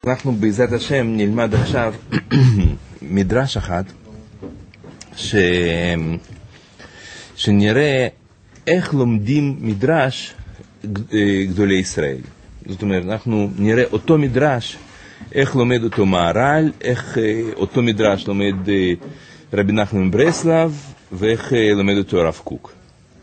אנחנו בעזרת השם נלמד עכשיו מדרש אחד שנראה איך לומדים מדרש גדולי ישראל. זאת אומרת, אנחנו נראה אותו מדרש, איך לומד אותו מהר"ל, איך אותו מדרש לומד רבי נחמן מברסלב, ואיך לומד אותו הרב קוק.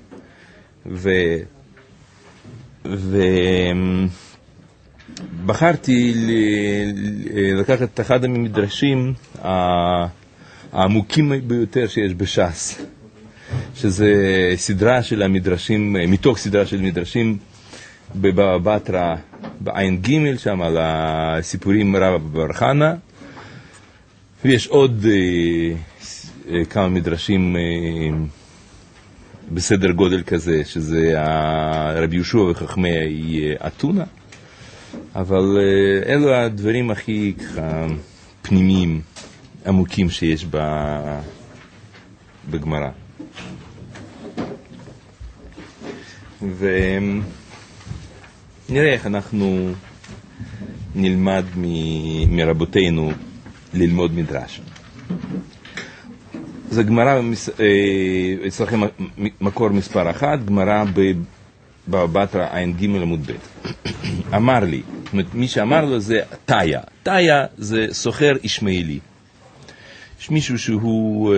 בחרתי לקחת את אחד המדרשים העמוקים ביותר שיש בש"ס, שזה סדרה של המדרשים, מתוך סדרה של מדרשים בבבא בתרא בעין ג' שם על הסיפורים רבא בר חנא, ויש עוד כמה מדרשים בסדר גודל כזה, שזה רבי יהושע וחכמי אתונה, אבל אלו הדברים הכי פנימיים, עמוקים שיש בגמרא. ונראה איך אנחנו נלמד מרבותינו ללמוד מדרש. זה גמרא אצלכם מקור מספר 1, גמרא בבבא בתרא עין ג' עמוד ב'. אמר לי, זאת אומרת, מי שאמר לו זה תיה. תיה זה סוחר ישמעאלי. יש מישהו שהוא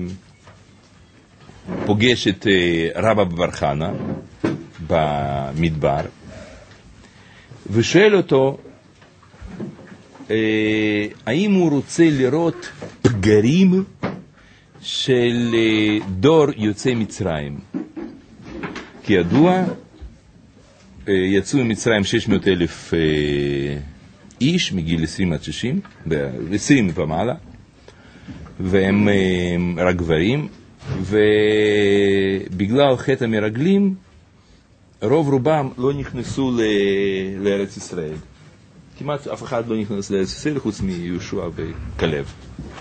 פוגש את רבא בר חנא במדבר, ושואל אותו האם הוא רוצה לראות פגרים של דור יוצאי מצרים. כי ידוע, יצאו ממצרים 600,000 איש מגיל 20 עד 60, 20 ומעלה, והם רק גברים, ובגלל חטא המרגלים רוב רובם לא נכנסו לארץ ישראל. כמעט אף אחד לא נכנס לארץ ישראל חוץ מיהושע וכלב.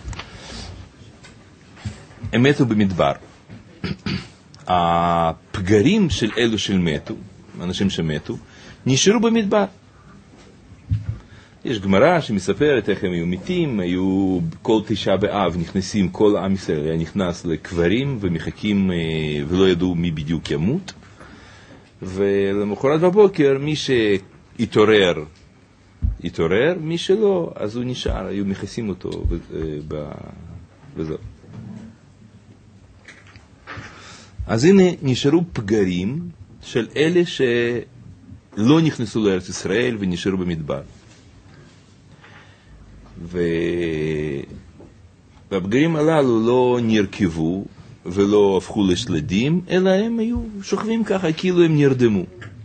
הם מתו במדבר. הפגרים של אלו שמתו, אנשים שמתו, נשארו במדבר. יש גמרא שמספרת איך הם היו מתים, היו כל 9 באב נכנסים, כל עם ישראל היה נכנס לקברים ומחכים ולא ידעו מי בדיוק ימות. ולמחרת בבוקר מי שהתעורר, מי שלא, אז הוא נשאר, היו מכסים אותו וזהו. אז הנה נשארו פגרים של אלה שלא נכנסו לארץ ישראל ונשארו במדבר. והפגרים הללו לא נרכבו ולא הפכו לשלדים, אלא הם היו שוכבים ככה כאילו הם נרדמו.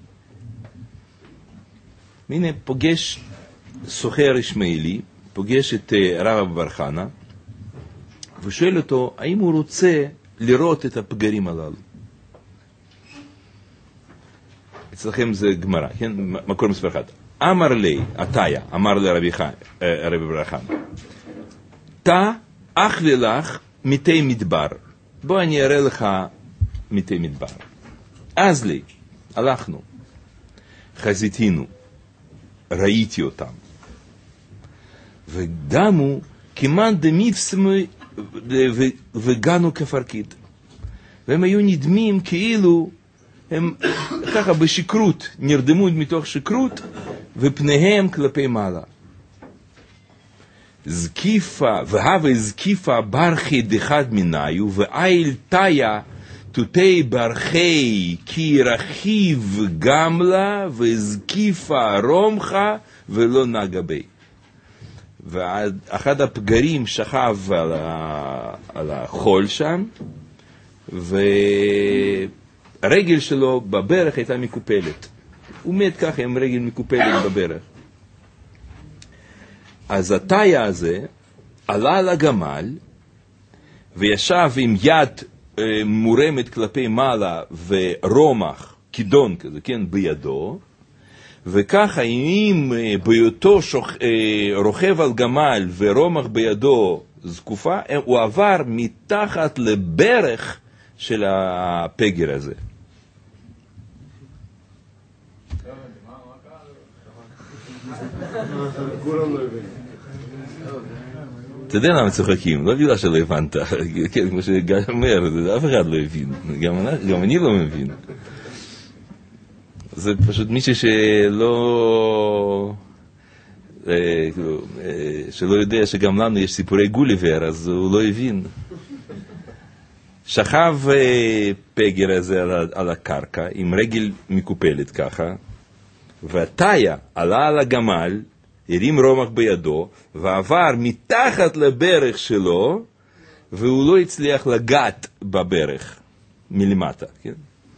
הנה פוגש סוחר ישמעאלי, פוגש את רבא בר חנא, ושואל אותו האם הוא רוצה לראות את הפגרים הללו. אצלכם זה גמרא, כן? מקור מספר 1. אמר לי, התיה, אמר לרבי בר חנא, תא אך ולך מתי מדבר. בוא אני אראה לך מתי מדבר. אז לי, הלכנו, חזיתינו, ראיתי אותם, ודמו כמעט דמיפסמי וגנו כפרקית, והם היו נדמים כאילו הם ככה בשקרות, נרדמו מתוך שקרות, ופניהם כלפי מעלה. זקיפה, והווה זקיפה ברכי דחד מניו, ואיל תיה תותי ברכי כי רכיב גמלה, וזקיפה רומחה ולא נגע בי. ואחד הפגרים שכב על החול שם, והרגל שלו בברך הייתה מקופלת. הוא מת ככה עם רגל מקופלת בברך. אז התיה הזה עלה לגמל וישב עם יד מורמת כלפי מעלה ורומח, כידון כזה, כן, בידו, וככה אם בהיותו רוכב על גמל ורומח בידו זקופה, הוא עבר מתחת לברך של הפגר הזה. כולם לא הבינו. אתה יודע למה צוחקים, לא בגלל שלא הבנת, כן, כמו שגל אומר, אף אחד לא הבין, גם אני לא מבין. זה פשוט מישהו שלא יודע שגם לנו יש סיפורי גוליבר, אז הוא לא הבין. שכב פגר הזה על הקרקע, עם רגל מקופלת ככה, והטיה עלה על הגמל, הרים רומח בידו, ועבר מתחת לברך שלו, והוא לא הצליח לגעת בברך מלמטה, כן?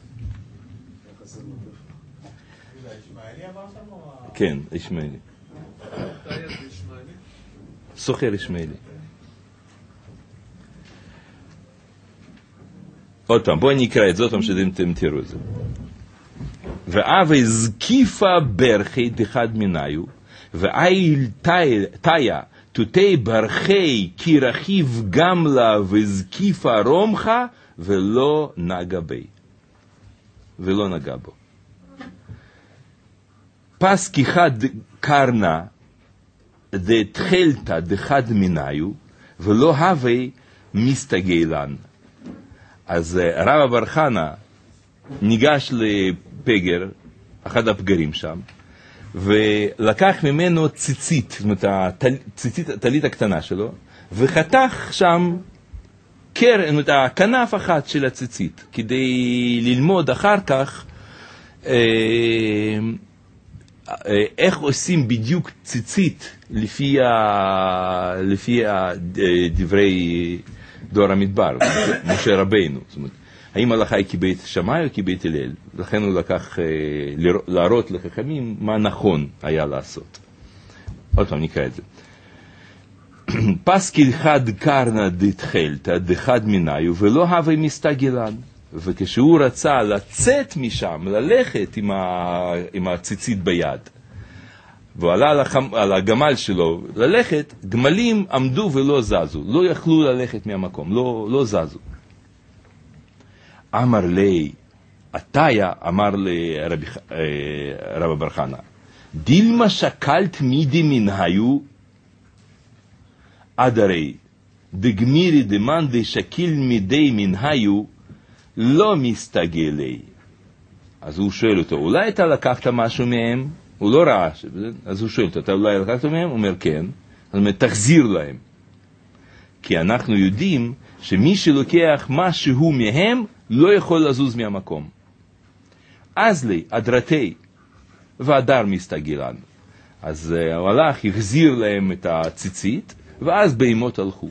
כן, ישמעאלי. סוחר ישמעאלי. עוד פעם, בואי נקרא את זאת, פעם שאתם תראו את זה. ואבי זקיפה ברכי דחד מניו, ואיל תיה תותי ברכי כי רכיב גמלה וזקיפה רומחה, ולא נגע בי. ולא נגע בו. פס כיחד קרנה דתחלתה דחד מניו, ולא הווי מסתגלן. אז רבא בר חנה ניגש לפגר, אחד הפגרים שם, ולקח ממנו ציצית, זאת אומרת, הטלית הקטנה שלו, וחתך שם כנף אחת של הציצית, כדי ללמוד אחר כך איך עושים בדיוק ציצית לפי דברי דור המדבר, משה רבינו. זאת אומרת, האם הלכה היא כבית שמאי או כבית הלל? לכן הוא לקח להראות לחכמים מה נכון היה לעשות. עוד פעם נקרא את זה. פסקי חד קרנה דתחלתא דחד מניו ולא הווי מסתגלן. וכשהוא רצה לצאת משם, ללכת עם הציצית ביד, והוא עלה על הגמל שלו ללכת, גמלים עמדו ולא זזו, לא יכלו ללכת מהמקום, לא זזו. אמר לי, התיה אמר לרבא בר חנה, דילמה שקלת מידי מנהיו, עד הרי, דגמירי דמן דשקיל מידי מנהיו, לא מסתגלי. אז הוא שואל אותו, אולי אתה לקחת משהו מהם? הוא לא ראה, אז הוא שואל אותו, אתה אולי לקחת מהם? הוא אומר, כן. אז הוא אומר, תחזיר להם. כי אנחנו יודעים שמי שלוקח משהו מהם, לא יכול לזוז מהמקום. אז לי, אדרתי, והדר מסתגלן. אז הוא הלך, החזיר להם את הציצית, ואז בהמות הלכו.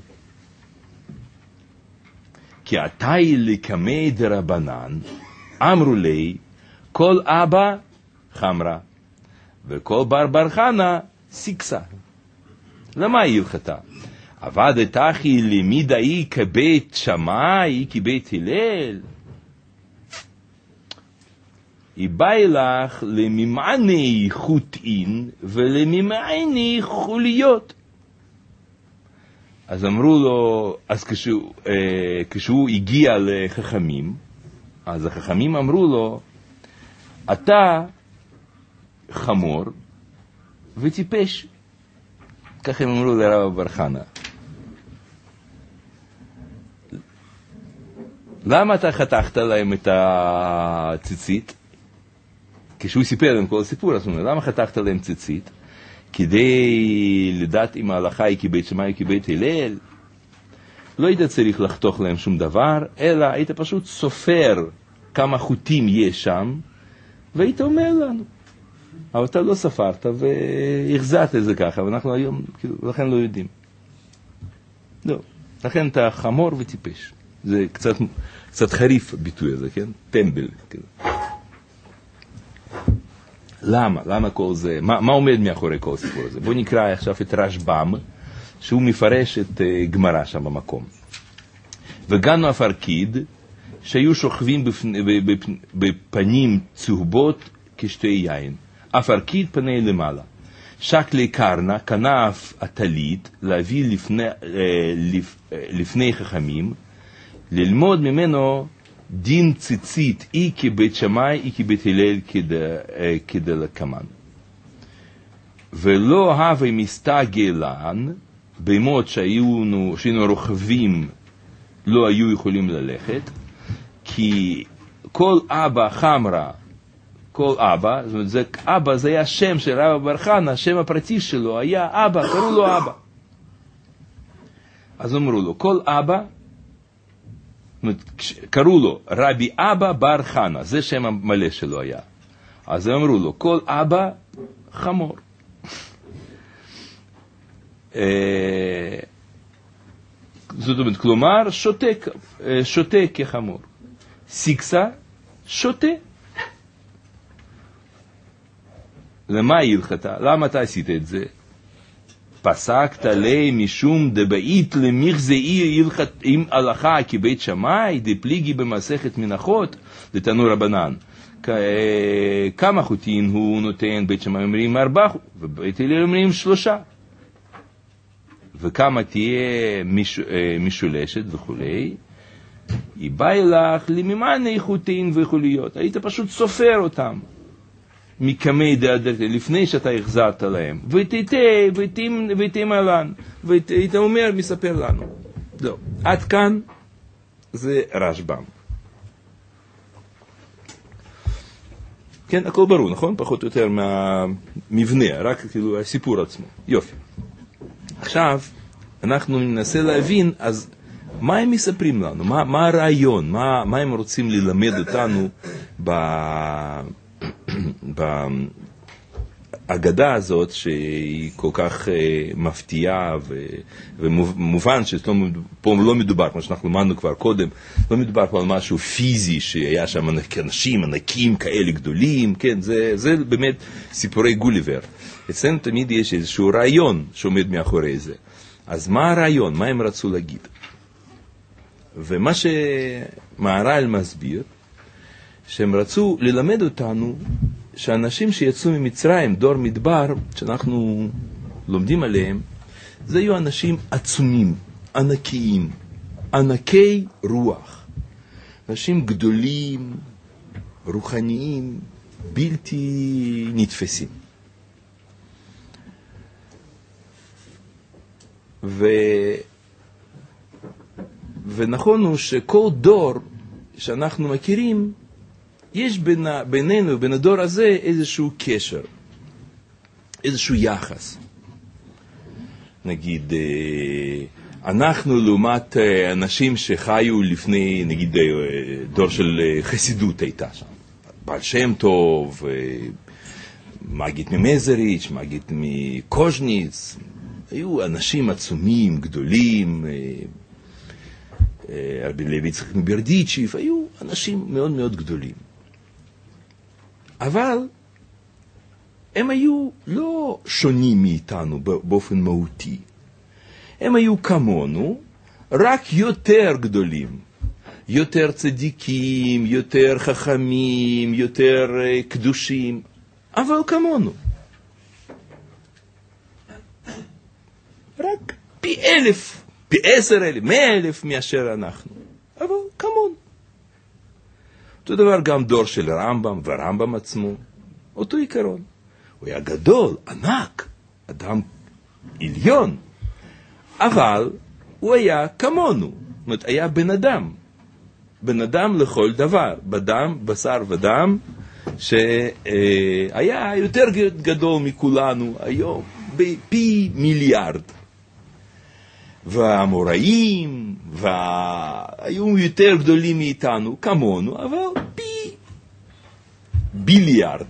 כי עתאי לקמי דרבנן, אמרו לי, כל אבא חמרה, וכל בר חנה סיקסה. למה היא הלכתה? עבדת אחי למידאי כבית שמאי, כבית הלל. היא באה לך לממעני חוטין ולממעני חוליות. אז אמרו לו, אז כשהוא הגיע לחכמים, אז החכמים אמרו לו, אתה חמור וטיפש. כך הם אמרו לרבא בר חנה. למה אתה חתכת להם את הציצית? כשהוא סיפר להם כל הסיפור, אז הוא אומר, למה חתכת להם ציצית? כדי לדעת אם ההלכה היא כבית שמאי או כבית הלל, לא היית צריך לחתוך להם שום דבר, אלא היית פשוט סופר כמה חוטים יש שם, והיית אומר לנו. אבל אתה לא ספרת והחזרת את זה ככה, ואנחנו היום, לכן לא יודעים. לא, לכן אתה חמור וטיפש. זה קצת חריף הביטוי הזה, כן? טמבל. למה? למה כל זה? מה עומד מאחורי כל הסיפור הזה? בואו נקרא עכשיו את רשב"ם, שהוא מפרש את גמרא שם במקום. וגנו הפרקיד, שהיו שוכבים בפנים צהובות כשתי יין. הפרקיד פני למעלה. שקלי קרנה, כנף הטלית, להביא לפני חכמים, ללמוד ממנו דין ציצית, אי כבית שמאי, אי כבית הלל כדלקמן. ולא הווה מסתגלן, בימות שהיינו רוכבים לא היו יכולים ללכת, כי כל אבא חמרה, כל אבא, זאת אומרת, אבא זה היה השם של רבי בר חנא, השם הפרטי שלו היה אבא, קראו לו אבא. אז אמרו לו, כל אבא, קראו לו רבי אבא בר חנא, זה שם המלא שלו היה. אז אמרו לו, כל אבא חמור. זאת אומרת, כלומר, שותה כחמור. סיקסה, שותה. למה הלכתה? למה אתה עשית את זה? פסקת לי משום דבעית למחזאי הלכת עם הלכה כבית שמאי דפליגי במסכת מנחות לתנו רבנן. כמה חוטין הוא נותן? בית שמאי אומרים 4 ובית הלל אומרים 3. וכמה תהיה משולשת וכולי. היא באה לך לממני חוטין וכוליות. היית פשוט סופר אותם. מקמי דאדרת, לפני שאתה החזרת להם. ותיתם עלן. והיית אומר, מספר לנו. לא. עד כאן זה רשב"ם. כן, הכל ברור, נכון? פחות או יותר מהמבנה, רק כאילו הסיפור עצמו. יופי. עכשיו, אנחנו ננסה להבין, אז מה הם מספרים לנו? מה הרעיון? מה הם רוצים ללמד אותנו בהגדה הזאת, שהיא כל כך מפתיעה, ומובן שפה לא מדובר, כמו שאנחנו למדנו כבר קודם, לא מדובר פה על משהו פיזי, שהיה שם אנשים ענקים כאלה גדולים, כן, זה באמת סיפורי גוליבר. אצלנו תמיד יש איזשהו רעיון שעומד מאחורי זה. אז מה הרעיון? מה הם רצו להגיד? ומה שמהר"ל מסביר, שהם רצו ללמד אותנו שאנשים שיצאו ממצרים, דור מדבר, שאנחנו לומדים עליהם, זה היו אנשים עצומים, ענקיים, ענקי רוח. אנשים גדולים, רוחניים, בלתי נתפסים. ונכון הוא שכל דור שאנחנו מכירים, יש בינינו, בין הדור הזה, איזשהו קשר, איזשהו יחס. נגיד, אנחנו לעומת אנשים שחיו לפני, נגיד, דור של חסידות הייתה שם. בעל שם טוב, מגיד ממזריץ', מגיד מקוז'ניץ, היו אנשים עצומים, גדולים, רבי לוי יצחק מברדיצ'ב, היו אנשים מאוד מאוד גדולים. אבל הם היו לא שונים מאיתנו באופן מהותי. הם היו כמונו, רק יותר גדולים. יותר צדיקים, יותר חכמים, יותר קדושים, אבל כמונו. רק פי 1,000, פי 10,000, 100,000 מאשר אנחנו. אבל כמונו. אותו דבר גם דור של רמב"ם, ורמב"ם עצמו, אותו עיקרון. הוא היה גדול, ענק, אדם עליון, אבל הוא היה כמונו, זאת אומרת, היה בן אדם לכל דבר, בשר ודם, שהיה יותר גדול מכולנו, היום פי מיליארד. והאמוראים, היו יותר גדולים מאיתנו, כמונו, אבל פי ביליארד.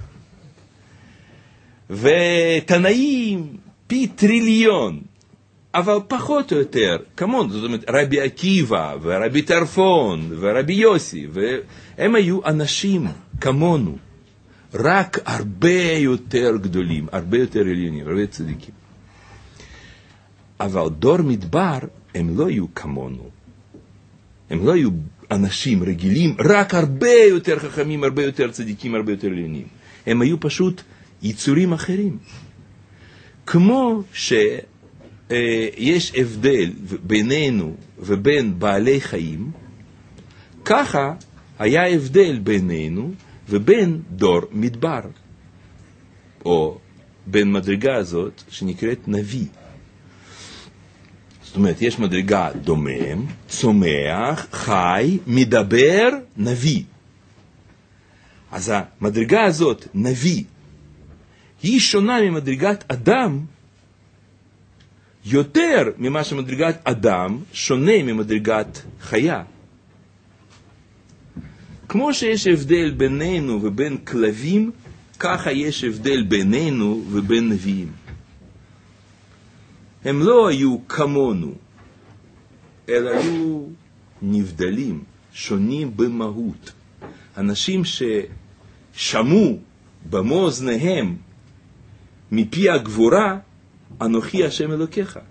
ותנאים, פי טריליון, אבל פחות או יותר, כמונו, זאת אומרת, רבי עקיבא, ורבי טרפון, ורבי יוסי, והם היו אנשים כמונו, רק הרבה יותר גדולים, הרבה יותר עליונים, הרבה צדיקים. אבל דור מדבר, הם לא היו כמונו. הם לא היו אנשים רגילים, רק הרבה יותר חכמים, הרבה יותר צדיקים, הרבה יותר עליונים. הם היו פשוט יצורים אחרים. כמו שיש הבדל בינינו ובין בעלי חיים, ככה היה הבדל בינינו ובין דור מדבר. או בין מדרגה הזאת שנקראת נביא. זאת אומרת, יש מדרגה דומם, צומח, חי, מדבר, נביא. אז המדרגה הזאת, נביא, היא שונה ממדרגת אדם יותר ממה שמדרגת אדם שונה ממדרגת חיה. כמו שיש הבדל בינינו ובין כלבים, ככה יש הבדל בינינו ובין נביאים. הם לא היו כמונו, אלא היו נבדלים, שונים במהות. אנשים ששמעו במו אוזניהם מפי הגבורה, אנוכי השם אלוקיך.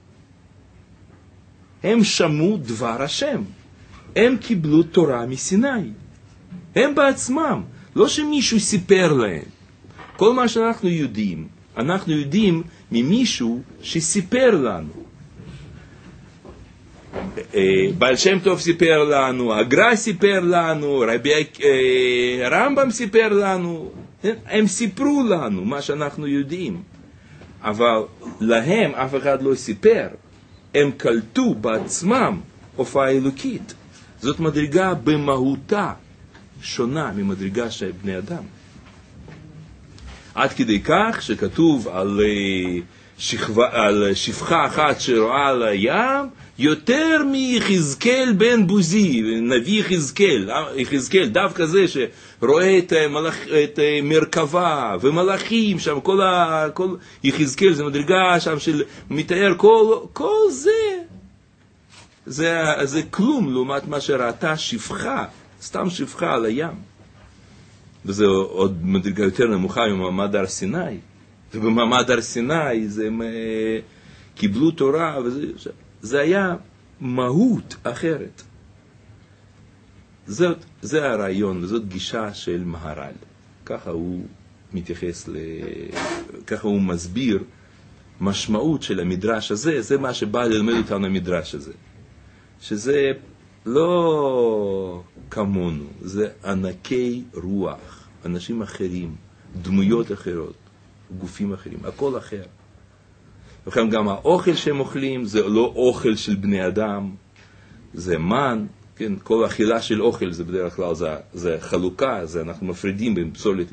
הם שמעו דבר השם. הם קיבלו תורה מסיני. הם בעצמם, לא שמישהו סיפר להם. כל מה שאנחנו יודעים ממישהו שסיפר לנו. בעל שם טוב סיפר לנו, הגר"א סיפר לנו, רמב"ם סיפר לנו. הם סיפרו לנו מה שאנחנו יודעים. אבל להם אף אחד לא סיפר. הם קלטו בעצמם הופעה אלוקית. זאת מדרגה במהותה שונה ממדרגה של בני אדם. עד כדי כך שכתוב על שפחה אחת שרואה על הים יותר מיחזקאל בן בוזי, נביא יחזקאל, דווקא זה שרואה את מרכבה ומלאכים שם, כל יחזקאל זה מדרגה שם של מתאר כל זה כלום לעומת מה שראתה שפחה, סתם שפחה על הים. וזה עוד מדרגה יותר נמוכה ממעמד הר סיני. ובמעמד הר סיני הם קיבלו תורה, זה היה מהות אחרת. זה הרעיון, וזאת גישה של מהר"ל. ככה הוא מתייחס, ככה הוא מסביר משמעות של המדרש הזה. זה מה שבא ללמד אותנו המדרש הזה. שזה לא כמונו, זה ענקי רוח, אנשים אחרים, דמויות אחרות, גופים אחרים, הכל אחר. וכן גם האוכל שהם אוכלים זה לא אוכל של בני אדם, זה מן, כן, כל אכילה של אוכל זה בדרך כלל זה חלוקה, זה אנחנו מפרידים בין פסולת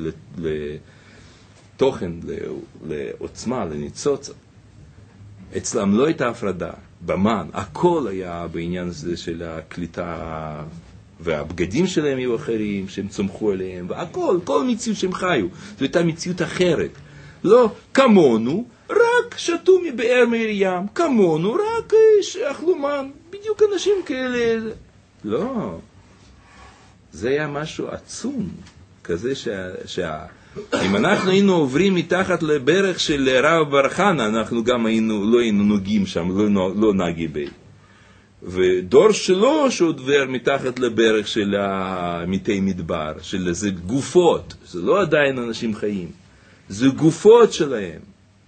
לתוכן, לעוצמה, לניצוץ. אצלם לא הייתה הפרדה. במן, הכל היה בעניין הזה של הקליטה, והבגדים שלהם היו אחרים, שהם צומחו עליהם, והכל, כל מציאות שהם חיו. זו הייתה מציאות אחרת. לא כמונו, רק שתו מבאר מרים, כמונו, רק אכלו מן, בדיוק אנשים כאלה. לא. זה היה משהו עצום, כזה אם אנחנו היינו עוברים מתחת לברך של רב בר חנה, אנחנו גם לא היינו נוגעים שם, לא נגי בי. ודור שלו שעוד עובר מתחת לברך של מתי מדבר, של זה גופות, זה לא עדיין אנשים חיים, זה גופות שלהם.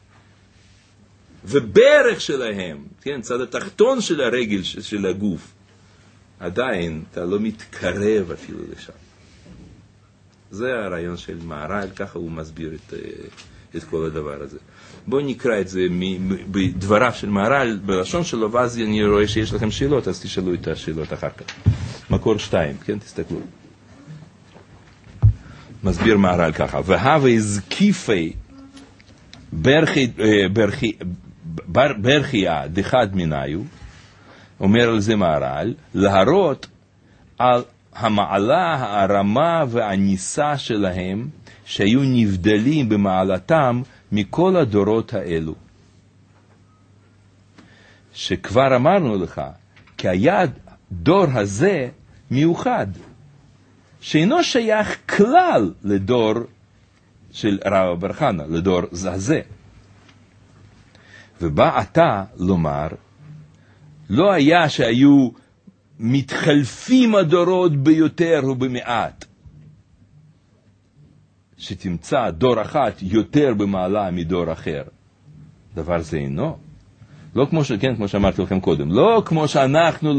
וברך שלהם, כן, צד התחתון של הרגל של הגוף, עדיין אתה לא מתקרב אפילו לשם. זה הרעיון של מהר"ל, ככה הוא מסביר את כל הדבר הזה. בואו נקרא את זה בדבריו של מהר"ל, בלשון שלו, ואז אני רואה שיש לכם שאלות, אז תשאלו את השאלות אחר כך. מקור 2, כן, תסתכלו. מסביר מהר"ל ככה, והווה הזקיפי ברכיה דחד מניו, אומר על זה מהר"ל, להראות על המעלה, הרמה והניסה שלהם, שהיו נבדלים במעלתם מכל הדורות האלו. שכבר אמרנו לך, כי היה דור הזה מיוחד, שאינו שייך כלל לדור של רב בר חנה, לדור הזה. ובא אתה לומר, לא היה שהיו מתחלפים הדורות ביותר ובמעט, שתמצא דור אחת יותר במעלה מדור אחר. דבר זה אינו. לא כמו כמו שאמרתי לכם קודם, לא כמו שאנחנו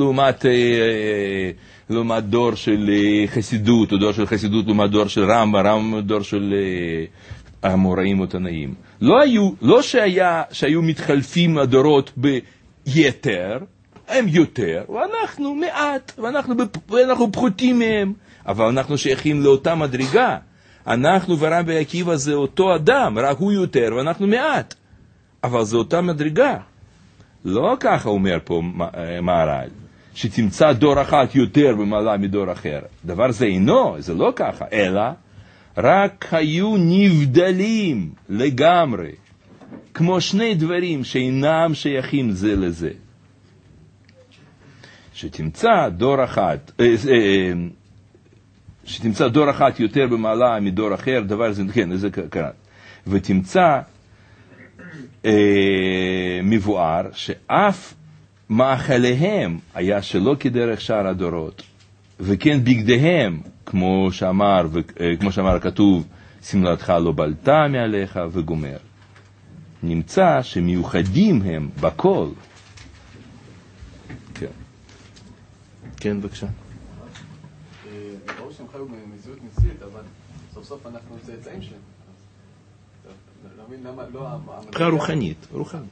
לעומת דור של חסידות, או דור של חסידות לעומת דור של רמב"ם, דור של האמוראים או תנאים. לא שהיו מתחלפים הדורות ביתר, הם יותר, ואנחנו מעט, ואנחנו פחותים מהם, אבל אנחנו שייכים לאותה מדרגה. אנחנו ורבי עקיבא זה אותו אדם, רק הוא יותר ואנחנו מעט. אבל זה אותה מדרגה. לא ככה אומר פה מהר"ל, שתמצא דור אחת יותר במעלה מדור אחר. דבר זה אינו, זה לא ככה, אלא רק היו נבדלים לגמרי, כמו שני דברים שאינם שייכים זה לזה. שתמצא דור אחת יותר במעלה מדור אחר, דבר זה, כן, זה קרה. ותמצא מבואר שאף מאכליהם היה שלא כדרך שאר הדורות, וכן בגדיהם, כמו שאמר הכתוב, שמלתך לא בלטה מעליך וגומר. נמצא שמיוחדים הם בכל. כן. כן, בבקשה. ברור שהם חיו במציאות ניסית, אבל סוף סוף אנחנו צאצאים שלהם. לא מבין למה לא... מבחינה רוחנית.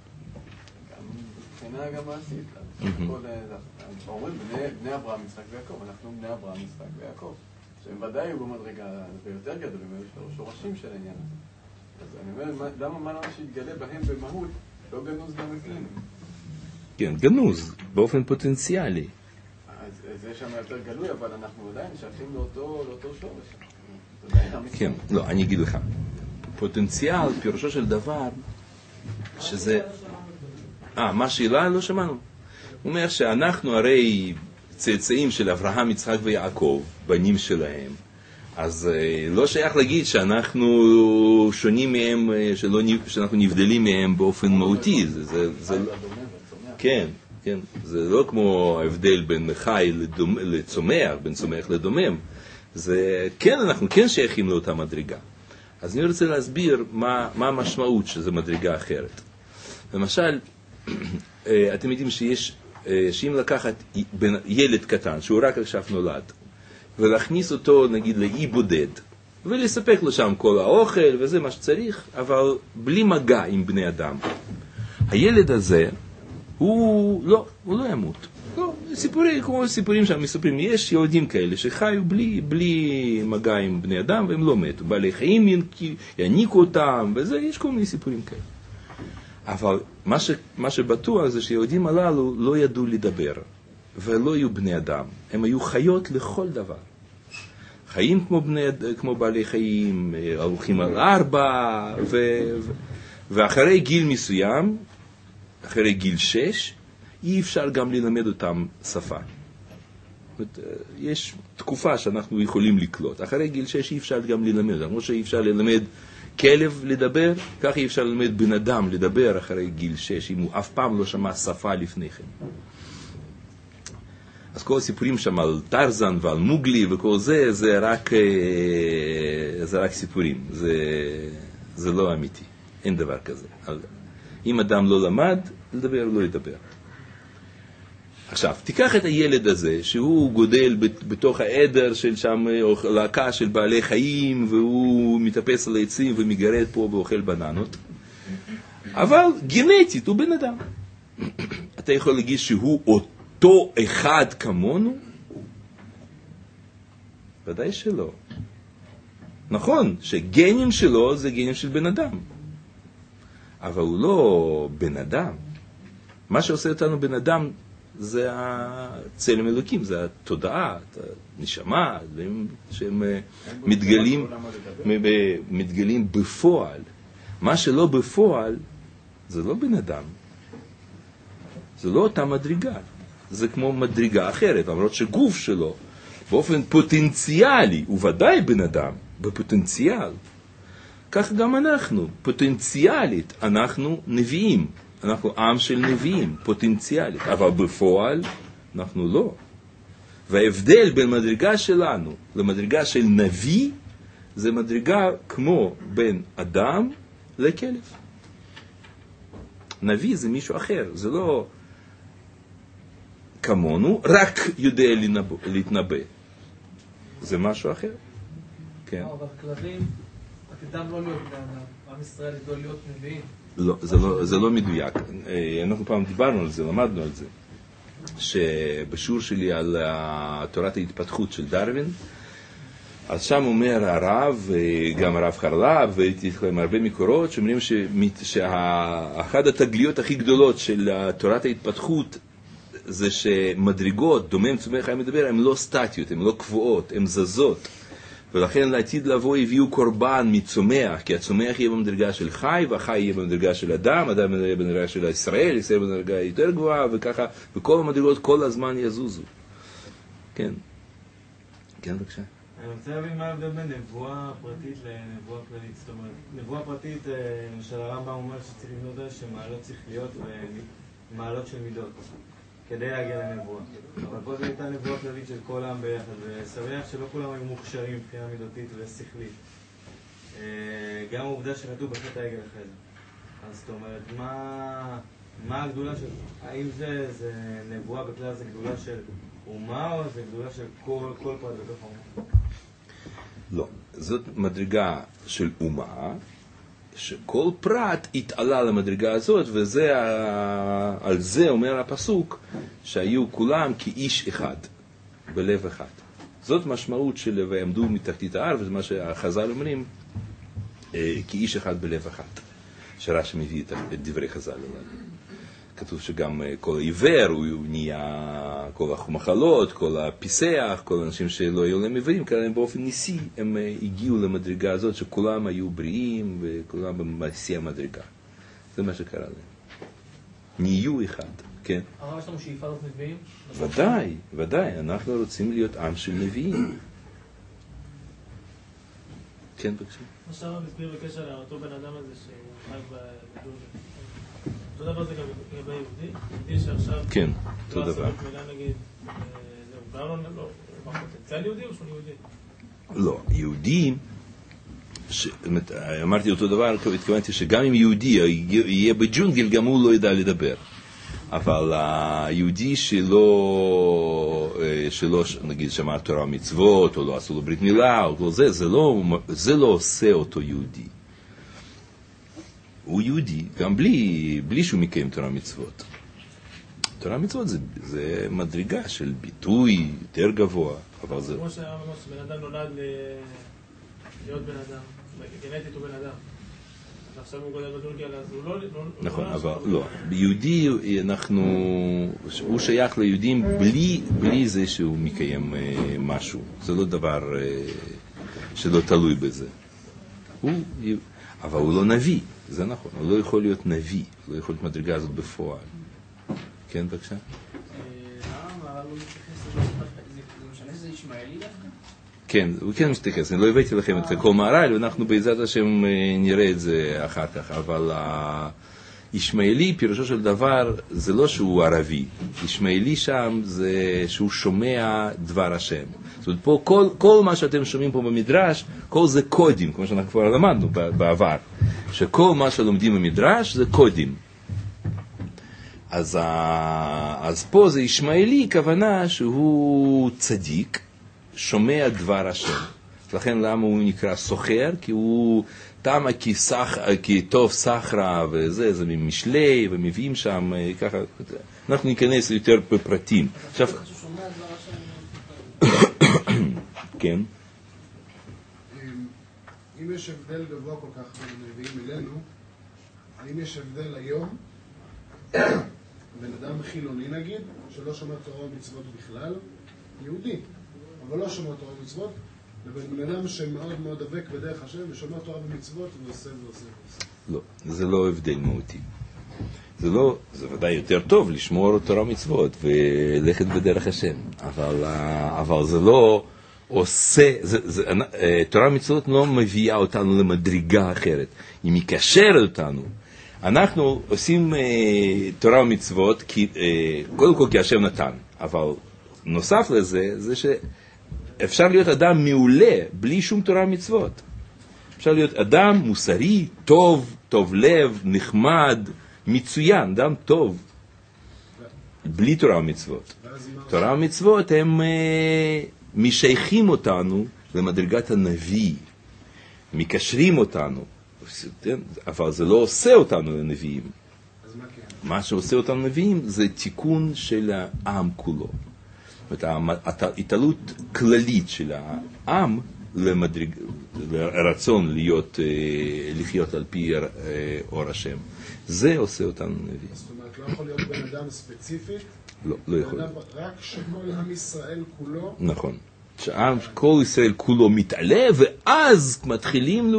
מבחינה גם מעשית. אומרים בני אברהם, יצחק ויעקב, אנחנו בני אברהם, יצחק ויעקב. שהם ודאי היו במדרגה ויותר גדולים, היו שורשים של העניין הזה. אז אני אומר, למה מה שהתגלה בהם במהות לא גנוז גם אצלנו? כן, גנוז, באופן פוטנציאלי. זה שם יותר גלוי, אבל אנחנו עדיין שייכים לאותו שורש. כן, לא, אני אגיד לך. פוטנציאל, פירושו של דבר, שזה... מה השאלה? לא שמענו. הוא אומר שאנחנו הרי צאצאים של אברהם, יצחק ויעקב, בנים שלהם, אז לא שייך להגיד שאנחנו שונים מהם, שאנחנו נבדלים מהם באופן מהותי. כן. כן, זה לא כמו ההבדל בין חי לצומח, בין צומח לדומם. זה כן, אנחנו כן שייכים לאותה מדרגה. אז אני רוצה להסביר מה המשמעות שזה מדרגה אחרת. למשל, אתם יודעים שאם לקחת ילד קטן, שהוא רק עכשיו נולד, ולהכניס אותו, נגיד, לאי בודד, ולספק לו שם כל האוכל, וזה מה שצריך, אבל בלי מגע עם בני אדם. הילד הזה, הוא לא ימות. לא, כמו סיפורים שם מספרים, יש ילדים כאלה שחיו בלי מגע עם בני אדם, והם לא מתו. בעלי חיים יניקו אותם, וזה, יש כל מיני סיפורים כאלה. אבל מה שבטוח זה שהילדים הללו לא ידעו לדבר, ולא היו בני אדם. הם היו חיות לכל דבר. חיים כמו בעלי חיים, הולכים על 4, ואחרי גיל מסוים, אחרי גיל 6, אי אפשר גם ללמד אותם שפה. יש תקופה שאנחנו יכולים לקלוט. אחרי גיל 6 אי אפשר גם ללמד. כמו שאי אפשר ללמד כלב לדבר, כך אי אפשר ללמד בן אדם לדבר אחרי גיל 6, אם הוא אף פעם לא שמע שפה לפני כן. אז כל הסיפורים שם על טרזן ועל מוגלי וכל זה, זה רק סיפורים. זה לא אמיתי. אין דבר כזה. אם אדם לא למד, לדבר לא ידבר. עכשיו, תיקח את הילד הזה, שהוא גודל בתוך העדר של שם, או להקה של בעלי חיים, והוא מטפס על העצים ומגרד פה ואוכל בננות. אבל גנטית הוא בן אדם. אתה יכול להגיד שהוא אותו אחד כמונו? ודאי שלא. נכון, שגנים שלו זה גנים של בן אדם. אבל הוא לא בן אדם. מה שעושה אותנו בן אדם זה הצלם אלוקים, זה התודעה, הנשמה, שהם מתגלים בפועל. מה שלא בפועל זה לא בן אדם. זה לא אותה מדרגה. זה כמו מדרגה אחרת, למרות שגוף שלו באופן פוטנציאלי הוא ודאי בן אדם, בפוטנציאל. כך גם אנחנו, פוטנציאלית, אנחנו נביאים, אנחנו עם של נביאים, פוטנציאלית, אבל בפועל אנחנו לא. וההבדל בין מדרגה שלנו למדרגה של נביא, זה מדרגה כמו בין אדם לכלב. נביא זה מישהו אחר, זה לא כמונו, רק יודע להתנבא. זה משהו אחר. כן. אבל כלבים, עתידם לא להיות בני אדם, עם ישראל ידעו להיות נביאים. לא, זה לא מדויק. אנחנו פעם דיברנו על זה, למדנו על זה. שבשיעור שלי על תורת ההתפתחות של דרווין, אז שם אומר הרב, גם הרב חרל"פ, והייתי לכם הרבה מקורות, שאומרים שאחת התגליות הכי גדולות של תורת ההתפתחות, זה שמדרגות, דומם צומח חי מדבר, הן לא סטטיות, הן לא קבועות, הן זזות. ולכן לעתיד לבוא הביאו קורבן מצומח, כי הצומח יהיה במדרגה של חי, והחי יהיה במדרגה של אדם, אדם יהיה במדרגה של ישראל, ישראל במדרגה יותר גבוהה, וככה, וכל המדרגות כל הזמן יזוזו. כן. כן, בבקשה. אני רוצה להבין מה ההבדל בין נבואה פרטית לנבואה כללית. זאת אומרת, נבואה פרטית, למשל הרמב"ם אומר שצריך לבנות על שמעלות שכליות ומעלות של מידות, כדי להגיע לנבואה. אבל פה זו הייתה נבואה כללית של כל העם ביחד, וסביח שלא כולם היו מוכשרים מבחינה מידותית ושכלית. גם העובדה שכתוב בחטא העגל אחרי זה. אז זאת אומרת, מה הגדולה של... האם זה נבואה בכלל, זה גדולה של אומה, או זה גדולה של כל פרט בתוך האומה? לא, זאת מדרגה של אומה, שכל פרט התעלה למדרגה הזאת, ועל זה אומר הפסוק, שהיו כולם כאיש אחד, בלב אחד. זאת משמעות של ועמדו מתחתית ההר, וזה מה שהחז"ל אומרים, כאיש אחד בלב אחד. שרש"י מביא את דברי חז"ל עליו. כתוב שגם כל העיוור הוא נהיה, כל המחלות, כל הפיסח, כל האנשים שלא היו להם עיוורים, כאלה באופן ניסי, הם הגיעו למדרגה הזאת שכולם היו בריאים וכולם במעשי המדרגה. זה מה שקרה להם. נהיו אחד, כן? אבל יש לנו שאיפה להיות נביאים? ודאי, ודאי, אנחנו רוצים להיות עם של נביאים. כן, בבקשה. מה שהרב הסביר בקשר לאותו בן אדם הזה שחי בגדול. אותו דבר זה גם לגבי יהודי שעכשיו... כן, אותו דבר. הוא כבר לא פוטנציאל יהודי או שהוא יהודי? לא, יהודי, אמרתי אותו דבר, התכוונתי שגם אם יהודי יהיה בג'ונגל, גם הוא לא ידע לדבר. אבל היהודי שלא נגיד שמע תורה ומצוות, או לא עשו לו ברית מילה, או כל זה, זה לא עושה אותו יהודי. הוא יהודי, גם בלי שהוא מקיים תורה ומצוות. תורה ומצוות זה מדרגה של ביטוי יותר גבוה, אבל זה... כמו שהרב אמר שבן אדם נולד להיות בן אדם, גנטית הוא בן אדם. עכשיו הוא גודל בג'ונגל, אז הוא לא... נכון, אבל לא. ביהודי הוא שייך ליהודים בלי זה שהוא מקיים משהו. זה לא דבר שלא תלוי בזה. אבל הוא לא נביא, זה נכון. הוא לא יכול להיות נביא, הוא לא יכול להיות מדרגה הזאת בפועל. כן, בבקשה? אבל הוא מתייחס לזה, זה משנה שזה ישמעאלי דווקא? כן, הוא כן מתייחס, אני לא הבאתי לכם את כל מהר"ל, ואנחנו בעזרת השם נראה את זה אחר כך, אבל ישמעאלי, פירושו של דבר, זה לא שהוא ערבי, ישמעאלי שם זה שהוא שומע דבר השם. זאת אומרת, פה כל מה שאתם שומעים פה במדרש, כל זה קודים, כמו שאנחנו כבר למדנו בעבר, שכל מה שלומדים במדרש זה קודים. אז פה זה ישמעאלי, כוונה שהוא צדיק, שומע דבר השם. לכן למה הוא נקרא סוחר? כי הוא תמה כי טוב סחרה וזה, זה ממשלי ומביאים שם ככה. אנחנו ניכנס יותר בפרטים. עכשיו... כן. אם יש הבדל גבוה כל כך בין הנביאים אלינו, האם יש הבדל היום בן אדם חילוני נגיד, שלא שומע תורה ומצוות בכלל, יהודי, אבל לא שומע תורה ומצוות, לבין בן אדם שמאוד מאוד דבק בדרך השם ושומע תורה ומצוות ועושה ועושה ועושה? לא, זה לא הבדל מהותי. זה ודאי יותר טוב לשמור תורה ומצוות וללכת בדרך השם, אבל זה לא עושה, תורה ומצוות לא מביאה אותנו למדרגה אחרת, היא מקשרת אותנו. אנחנו עושים תורה ומצוות קודם כל כי השם נתן, אבל נוסף לזה זה שאפשר להיות אדם מעולה בלי שום תורה ומצוות. אפשר להיות אדם מוסרי, טוב לב, נחמד, מצוין, אדם טוב, בלי תורה ומצוות. תורה ומצוות הם משייכים אותנו למדרגת הנביא. מקשרים אותנו, אבל זה לא עושה אותנו לנביאים. אז מה כן? מה שעושה אותנו נביאים זה תיקון של העם כולו. זאת אומרת, התעלות כללית של העם לרצון לחיות על פי אור השם. זה עושה אותנו נביאים. זאת אומרת, לא יכול להיות בן אדם ספציפית? לא יכול. רק שכל עם ישראל כולו? נכון. כל ישראל כולו מתעלה, ואז מתחילים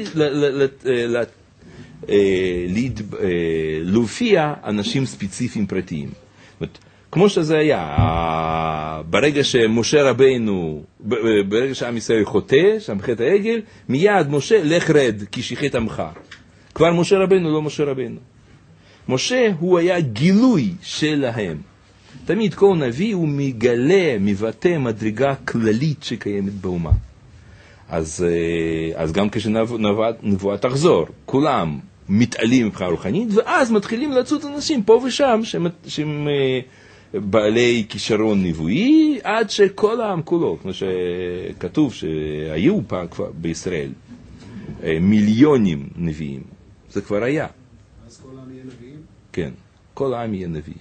להופיע אנשים ספציפיים פרטיים. כמו שזה היה, ברגע שמשה רבינו, ברגע שעם ישראל חוטא, שם חטא העגל, מיד משה, לך רד, כי שיחת עמך. כבר משה רבינו לא משה רבינו. משה הוא היה גילוי שלהם. תמיד כל נביא הוא מגלה, מבטא מדרגה כללית שקיימת באומה. אז גם כשנבואה תחזור, כולם מתעלים מבחינה רוחנית, ואז מתחילים לצאת אנשים פה ושם שהם בעלי כישרון נבואי, עד שכל העם כולו, כמו שכתוב שהיו פעם כבר בישראל, מיליונים נביאים. זה כבר היה. אז כל העם יהיה נביאים? כן, כל העם יהיה נביא.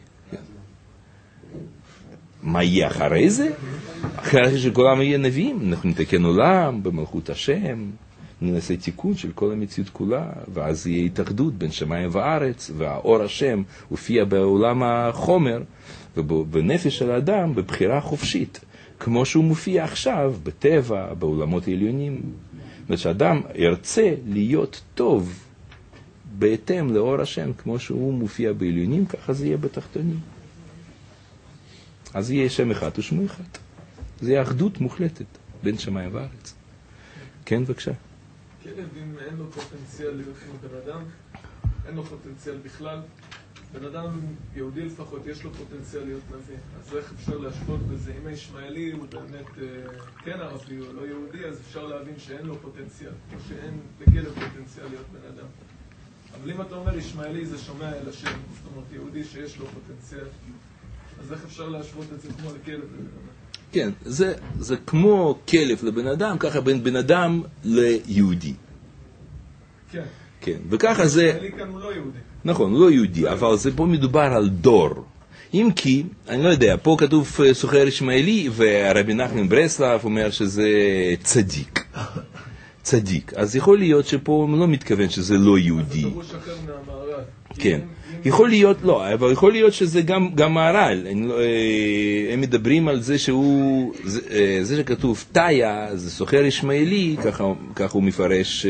מה יהיה אחרי זה? אחרי שכל העם יהיה נביאים, אנחנו נתקן עולם במלכות השם, נעשה תיקון של כל המציאות כולה, ואז יהיה התאחדות בין שמיים וארץ, והאור השם הופיע בעולם החומר, ובנפש של האדם בבחירה חופשית, כמו שהוא מופיע עכשיו בטבע, בעולמות העליונים. זאת אומרת שאדם ירצה להיות טוב בהתאם לאור השם, כמו שהוא מופיע בעליונים, ככה זה יהיה בתחתונים. אז יהיה שם אחד ושמו אחד. זה יהיה אחדות מוחלטת בין שמיים וארץ. כן, בבקשה. כלב, אם אין לו פוטנציאל להיות כמו בן אדם, אין לו פוטנציאל בכלל. בן אדם יהודי לפחות, יש לו פוטנציאל להיות נביא. אז איך אפשר להשוות בזה? אם הישמעאלי הוא באמת כן ערבי או לא יהודי, אז אפשר להבין שאין לו פוטנציאל, או שאין לכלב פוטנציאל להיות בן אדם. אבל אם אתה אומר ישמעאלי זה שומע אל השם, זאת אומרת יהודי שיש לו פוטנציאל, אז איך אפשר להשוות את זה כמו לכלב לבן אדם? כן, זה כמו כלב לבן אדם, ככה בין בן אדם ליהודי. כן. כן, וככה זה... ישמעאלי כאן הוא לא יהודי. נכון, הוא לא יהודי, אבל זה פה מדובר על דור. אם כי, אני לא יודע, פה כתוב סוחר ישמעאלי, והרבי נחמן ברסלב אומר שזה צדיק. צדיק. אז יכול להיות שפה הוא לא מתכוון שזה לא יהודי. אז זה פירוש אחר מהמערל. כן. יכול להיות, לא, אבל יכול להיות שזה גם מערל. הם מדברים על זה שהוא, זה שכתוב תאיה, זה סוחר ישמעאלי, ככה הוא מפרש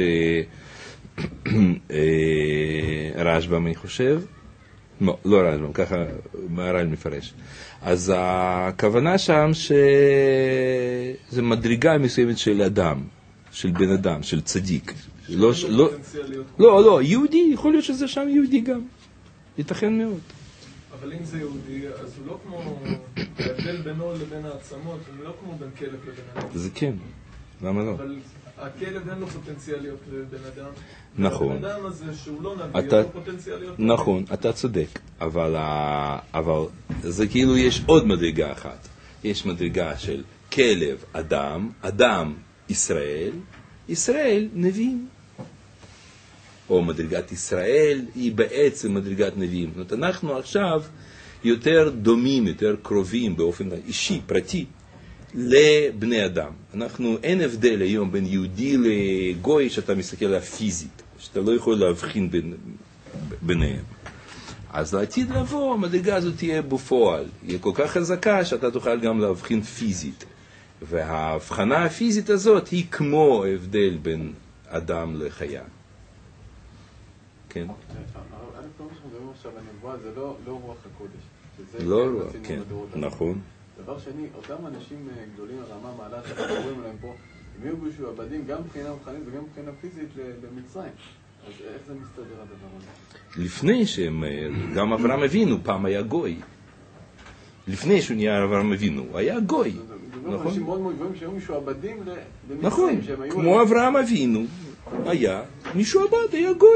רשב"ם, אני חושב. לא רשב"ם, ככה מערל מפרש. אז הכוונה שם שזה מדרגה מסוימת של אדם, של בן אדם, של צדיק. לא, יהודי, יכול להיות שזה שם יהודי גם. ייתכן מאוד. אבל אם זה יהודי, אז הוא לא כמו, ההבדל בינו לבין העצמות, הוא לא כמו בין כלב לבן אדם. זה כן, למה לא? אבל הכלב אין לו פוטנציאל להיות בן אדם. נכון. הבן אדם הזה שהוא לא נביא, יש לו פוטנציאל להיות בן אדם. נכון, אתה צודק. אבל זה כאילו יש עוד מדרגה אחת. יש מדרגה של כלב, אדם, אדם, ישראל, ישראל, נביאים. או מדרגת ישראל היא בעצם מדרגת נביאים. זאת אומרת, אנחנו עכשיו יותר דומים, יותר קרובים באופן אישי, פרטי, לבני אדם. אין הבדל היום בין יהודי לגוי שאתה מסתכל עליו פיזית, שאתה לא יכול להבחין ביניהם. אז לעתיד לבוא, המדרגה הזאת תהיה בפועל. היא כל כך חזקה שאתה תוכל גם להבחין פיזית. וההבחנה הפיזית הזאת היא כמו ההבדל בין אדם לחיה. כן. אני כל מה שמדברים עכשיו, הנבואה זה לא רוח הקודש. לא רוח, כן, נכון. דבר שני, אותם אנשים גדולים הרמה מעלה שאנחנו רואים עליהם פה, הם יהיו משועבדים גם מבחינה רוחנית וגם מבחינה פיזית למצרים. אז איך זה מסתדר הדבר הזה? לפני שהם, גם אברהם אבינו פעם היה גוי. לפני שהוא נהיה אברהם אבינו, הוא היה גוי. נכון? אנשים מאוד מאוד גבוהים שהיו משועבדים למצרים. נכון, כמו אברהם אבינו היה משועבד, היה גוי.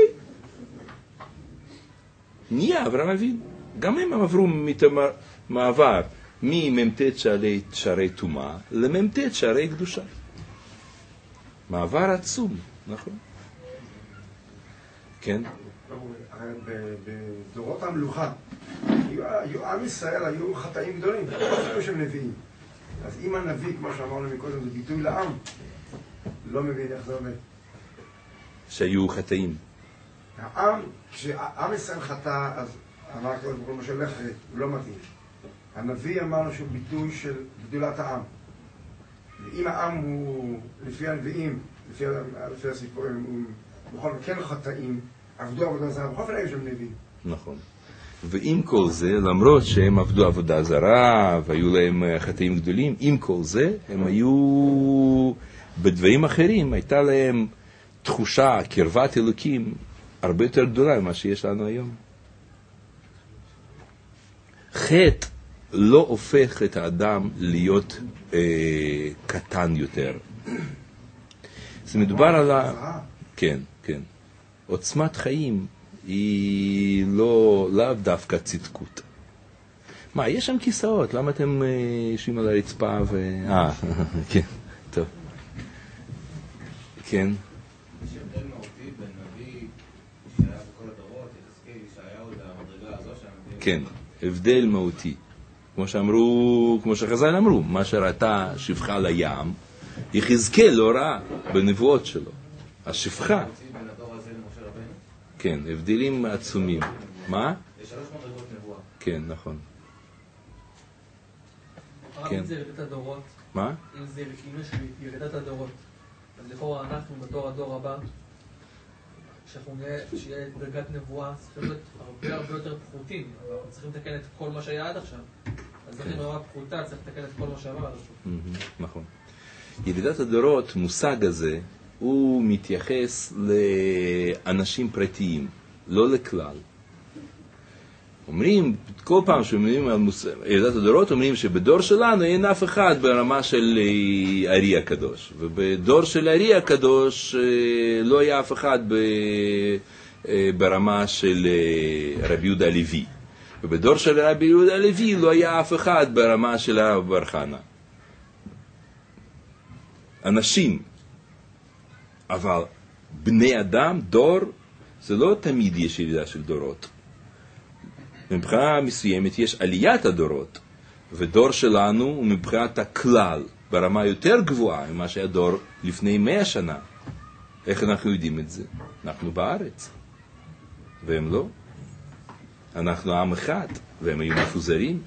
נהיה אברהם אבינו. גם הם עברו מעבר ממ"ט שערי טומאה למ"ט שערי קדושה. מעבר עצום. נכון. כן? בדורות המלוכה, עם ישראל היו חטאים גדולים, לא שהם נביאים. אז אם הנביא, כמו שאמרנו מקודם, זה ביטוי לעם, לא מבין איך זה עובד. שהיו חטאים. העם, כשעם ישראל חטא, אז אמר כל ברור משה לך, הוא לא מתאים. הנביא אמרנו שהוא ביטוי של גדולת העם. ואם העם הוא, לפי הנביאים, לפי הסיפורים, הוא בכל זאת כן חטאים, עבדו עבודה זרה, בכל פעם היו שם נביאים. נכון. ועם כל זה, למרות שהם עבדו עבודה זרה, והיו להם חטאים גדולים, עם כל זה, הם היו בדברים אחרים, הייתה להם תחושה, קרבת אלוקים, הרבה יותר גדולה ממה שיש לנו היום. חטא לא הופך את האדם להיות קטן יותר. זה מדובר על ה... כן, כן. עוצמת חיים היא לאו דווקא צדקות. מה, יש שם כיסאות, למה אתם יושבים על הרצפה ו... כן, טוב. כן. יש הבדל מהותי בין נביא שהיה בכל הדורות, יחזקאל, ישעיהו, המדרגה הזו שהנביא... כן, הבדל מהותי. כמו שאמרו, כמו שחז"ל אמרו, מה שראתה שפחה לים, יחזקאל לא ראה בנבואות שלו. השפחה. בין הדור הזה למשה רבנו? כן, הבדלים עצומים. מה? יש 3 מדרגות נבואה. כן, נכון. אם זה ירידת הדורות, מה? אם זה ירידת הדורות, אז לכאורה אנחנו בתור הדור הבא, כשאנחנו נראה שיהיה דרגת נבואה, צריכים להיות הרבה יותר פחותים, אבל אנחנו צריכים לתקן את כל מה שהיה עד עכשיו. אז אם רמה פחותה, צריך לתקן את כל מה שעבר עד עכשיו. נכון. ירידת הדורות, מושג הזה, הוא מתייחס לאנשים פרטיים, לא לכלל. אומרים, כל פעם שאומרים על ירידת הדורות, אומרים שבדור שלנו אין אף אחד ברמה של ארי הקדוש. ובדור של ארי הקדוש לא היה אף אחד ברמה של רבי יהודה הלוי. ובדור של רבי יהודה הלוי לא היה אף אחד ברמה של הרב בר חנא. אנשים, אבל בני אדם, דור, זה לא תמיד יש ירידה של דורות. מבחינה מסוימת יש עליית הדורות, ודור שלנו הוא מבחינת הכלל ברמה יותר גבוהה ממה שהיה דור לפני 100 שנה. איך אנחנו יודעים את זה? אנחנו בארץ, והם לא. אנחנו עם אחד, והם היו מפוזרים.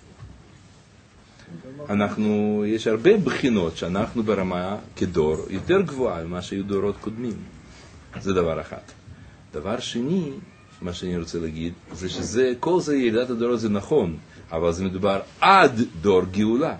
יש הרבה בחינות שאנחנו ברמה כדור יותר גבוהה ממה שהיו דורות קודמים. זה דבר אחד. דבר שני, מה שאני רוצה להגיד, זה כל זה ירידת הדורות זה נכון, אבל זה מדובר עד דור גאולה.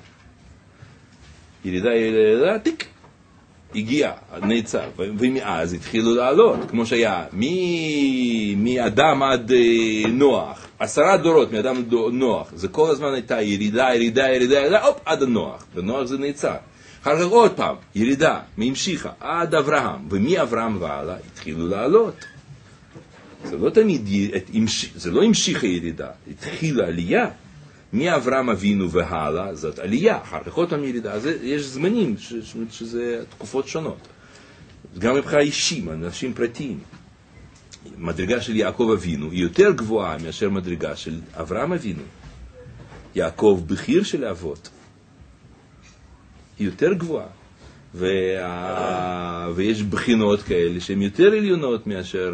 ירידה, טיק, הגיע, נעצר, ומאז התחילו לעלות, כמו שהיה, מאדם עד נוח, 10 דורות מאדם עד נוח, זה כל הזמן הייתה ירידה, אופ, עד הנוח, ונוח זה נעצר. אחר כך עוד פעם, ירידה, מהמשיכה, עד אברהם, ומאברהם והלאה התחילו לעלות. זה לא תמיד, זה לא המשיך הירידה, התחילה עלייה. מאברהם אבינו והלאה, זאת עלייה, אחר כך עוד פעם ירידה. אז יש זמנים שזה תקופות שונות. גם מבחינה אישים, אנשים פרטיים. מדרגה של יעקב אבינו היא יותר גבוהה מאשר מדרגה של אברהם אבינו. יעקב בחיר של אבות. היא יותר גבוהה. ויש בחינות כאלה שהן יותר עליונות מאשר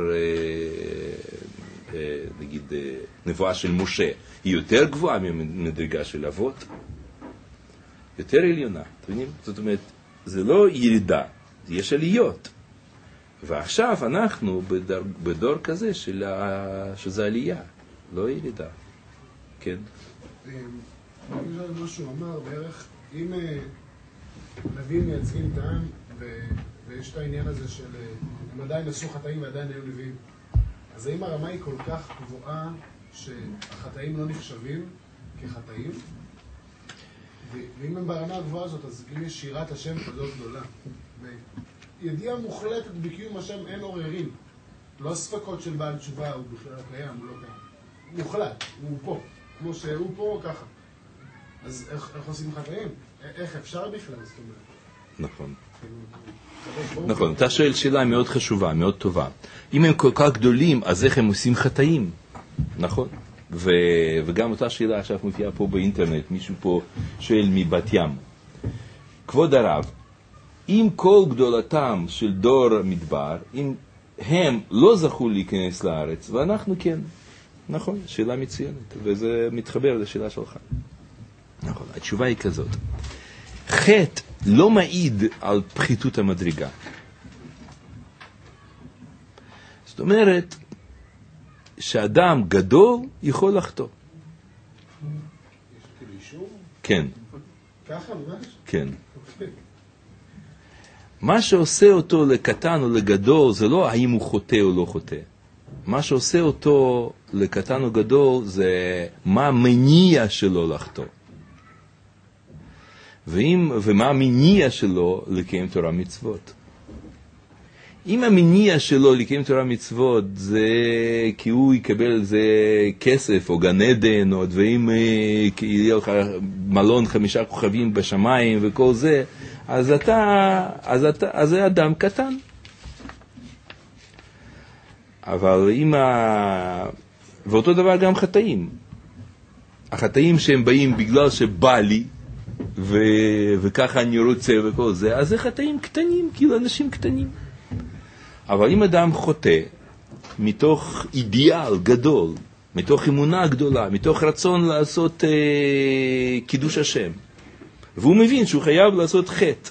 נגיד נבואה של משה, היא יותר גבוהה ממדרגה של אבות, יותר עליונה. זאת אומרת, זה לא ירידה, יש עליות. ועכשיו אנחנו בדור כזה שזה עלייה, לא ירידה. כן? אני חושב מה שהוא אמר בערך, אם נביאים מייצגים את העם, ויש את העניין הזה של הם עדיין עשו חטאים ועדיין היו נביאים, אז האם הרמה היא כל כך גבוהה שהחטאים לא נחשבים כחטאים? ואם הם ברמה הגבוהה הזאת, אז אם יש שירת השם כזאת גדולה, וידיעה מוחלטת בקיום השם אין עוררין, לא ספקות של בעל תשובה, הוא בכלל קיים, הוא לא קיים, מוחלט, הוא פה, כמו שהוא פה, ככה. אז איך עושים חטאים? איך אפשר בכלל, זאת אומרת? נכון. נכון, אתה שואל שאלה מאוד חשובה, מאוד טובה. אם הם כל כך גדולים, אז איך הם עושים חטאים? נכון. וגם אותה שאלה עכשיו מופיעה פה באינטרנט, מישהו פה שואל מבת ים. כבוד הרב, אם כל גדולתם של דור המדבר, אם הם לא זכו להיכנס לארץ, ואנחנו כן. נכון, שאלה מצוינת, וזה מתחבר לשאלה שלך. נכון, התשובה היא כזאת. חטא לא מעיד על פחיתות המדרגה. זאת אומרת, שאדם גדול יכול לחטוא. יש כאילו אישור? כן. ככה, ממש? כן. מה שעושה אותו לקטן או לגדול זה לא האם הוא חוטא או לא חוטא. מה שעושה אותו לקטן או גדול זה מה המניע שלו לחטוא. ומה המניע שלו לקיים תורה מצוות. אם המניע שלו לקיים תורה מצוות זה כי הוא יקבל על זה כסף או גן עדן או דברים, כי יהיה לך מלון 5 כוכבים בשמיים וכל זה, אז זה אדם קטן. אבל ואותו דבר גם חטאים. החטאים שהם באים בגלל שבא לי וככה אני רוצה וכל זה, אז זה חטאים קטנים, כאילו אנשים קטנים. אבל אם אדם חוטא מתוך אידיאל גדול, מתוך אמונה גדולה, מתוך רצון לעשות קידוש השם, והוא מבין שהוא חייב לעשות חטא.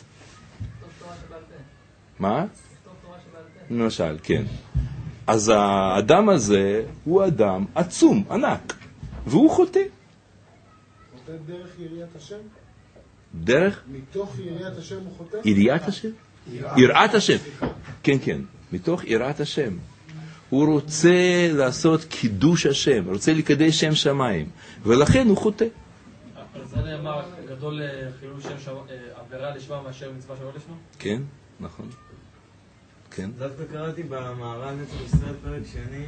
מה? למשל, כן. אז האדם הזה הוא אדם עצום, ענק, והוא חוטא. חוטא דרך יריית השם? דרך? מתוך יריית השם הוא חוטא? יריית השם? יראת השם. כן, כן. מתוך יראת השם. הוא רוצה לעשות קידוש השם, רוצה לקדש שם שמיים, ולכן הוא חוטא. אבל זה נאמר, גדול חילול שם עבירה לשמה מאשר מצווה שלא לשמה? כן, נכון. כן. דווקא קראתי במהר"ל נצח ישראל פרק שני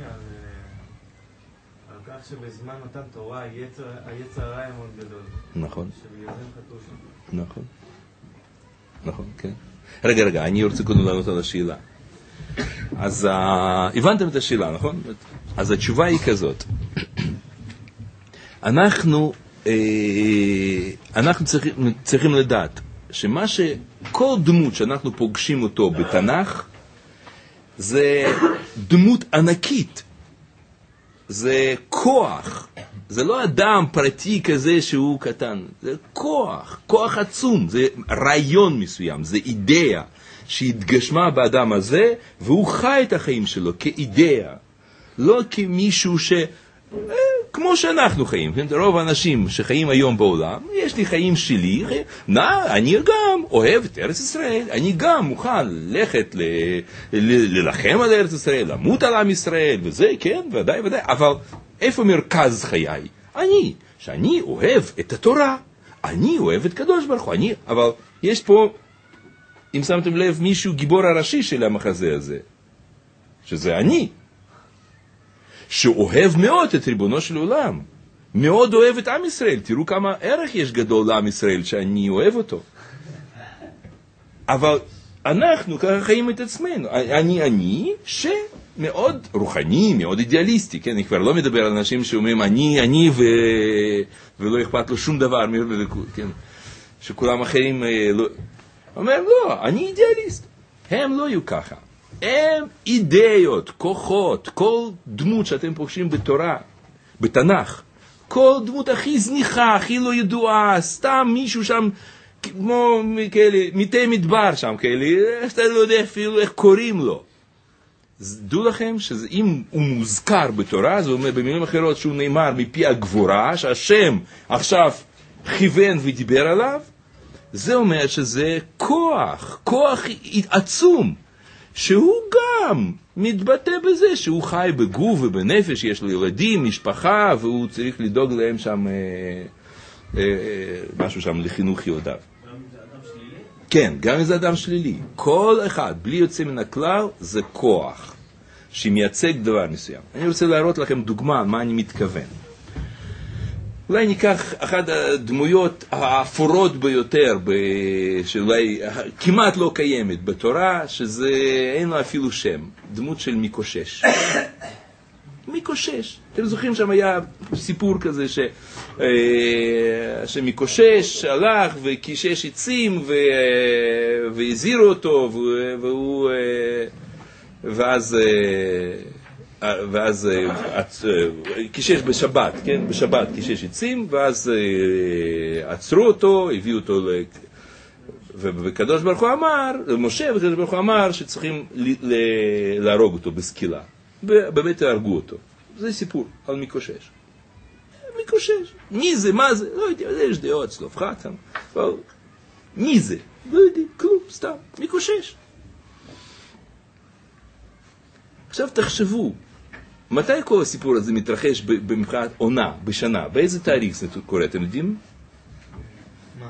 על כך שבזמן מתן תורה היצר הרע היה מאוד גדול. נכון. שבגלל זה חטאו שם. נכון. נכון, כן. רגע, אני רוצה קודם לענות על השאלה. אז הבנתם את השאלה, נכון? אז התשובה היא כזאת. אנחנו צריכים לדעת כל דמות שאנחנו פוגשים אותו בתנ"ך זה דמות ענקית, זה כוח, זה לא אדם פרטי כזה שהוא קטן, זה כוח עצום, זה רעיון מסוים, זה אידאה שהתגשמה באדם הזה והוא חי את החיים שלו כאידאה, לא כמישהו כמו שאנחנו חיים, רוב האנשים שחיים היום בעולם, יש לי חיים שלי, אני גם אוהב את ארץ ישראל, אני גם מוכן ללכת ללחם על ארץ ישראל, למות על עם ישראל, וזה, כן, ודאי, אבל איפה מרכז חיי? שאני אוהב את התורה, אני אוהב את קדוש ברוך הוא, אבל יש פה, אם שמתם לב, מישהו גיבור הראשי של המחזה הזה, שזה אני. שאוהב מאוד את ריבונו של עולם, מאוד אוהב את עם ישראל, תראו כמה ערך יש גדול לעם ישראל שאני אוהב אותו. אבל אנחנו ככה חיים את עצמנו, אני שמאוד רוחני, מאוד אידיאליסטי, כן? אני כבר לא מדבר על אנשים שאומרים אני ולא אכפת לו שום דבר, כן? שכולם אחרים לא... אומר לא, אני אידיאליסט, הם לא יהיו ככה. הם אידאיות, כוחות, כל דמות שאתם פוגשים בתורה, בתנ"ך, כל דמות הכי זניחה, הכי לא ידועה, סתם מישהו שם, כמו כאלה, מתי מדבר שם כאלה, שאתה לא יודע אפילו איך קוראים לו. דעו לכם שאם הוא מוזכר בתורה, זה אומר במילים אחרות שהוא נאמר מפי הגבורה, שהשם עכשיו כיוון ודיבר עליו, זה אומר שזה כוח עצום. שהוא גם מתבטא בזה שהוא חי בגוף ובנפש, יש לו ילדים, משפחה, והוא צריך לדאוג להם שם משהו שם לחינוך ילדיו. גם אם זה אדם שלילי? כן, גם אם זה אדם שלילי. כל אחד, בלי יוצא מן הכלל, זה כוח שמייצג דבר מסוים. אני רוצה להראות לכם דוגמה מה אני מתכוון. אולי ניקח אחת הדמויות האפורות ביותר, שאולי כמעט לא קיימת בתורה, שזה אין לו אפילו שם, דמות של מיקושש. מיקושש. אתם זוכרים שם היה סיפור כזה שמיקושש הלך וקישש עצים והזהירו אותו ואז קישש בשבת, כן? בשבת קישש עצים ואז עצרו אותו, הביאו אותו וקדוש ברוך הוא אמר, משה וקדוש ברוך הוא אמר שצריכים להרוג אותו בסקילה. באמת הרגו אותו. זה סיפור על מיקושש. מיקושש. מי זה? מה זה? לא יודע, יש דעות אצלו, חתם. מי זה? לא יודע, כלום, סתם. מיקושש. עכשיו תחשבו, מתי כל הסיפור הזה מתרחש במבחינת עונה, בשנה? באיזה תאריך זה קורה, אתם יודעים? מה?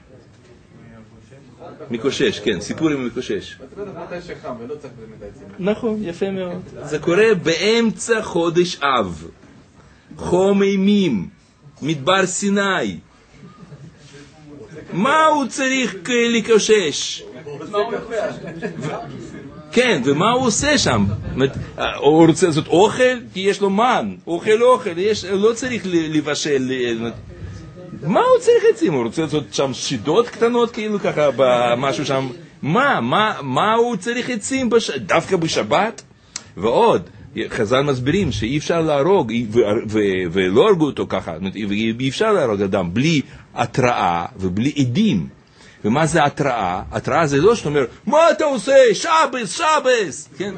מיקושש, כן, סיפור עם מיקושש. מתי שחם ולא צריך באמת עצים. נכון, יפה מאוד. זה קורה באמצע חודש אב. חום אימים, מדבר סיני. מה הוא צריך לקושש? כן, ומה הוא עושה שם? הוא רוצה לעשות אוכל? כי יש לו מן. אוכל, לא צריך לבשל. מה הוא צריך עצים? הוא רוצה לעשות שם שידות קטנות כאילו ככה במשהו שם? מה הוא צריך עצים דווקא בשבת? ועוד, חז"ל מסבירים שאי אפשר להרוג ולא הרגו אותו ככה, אי אפשר להרוג אדם בלי התראה ובלי עדים. ומה זה התראה? התראה זה לא שאתה אומר, מה אתה עושה? שבס! כן?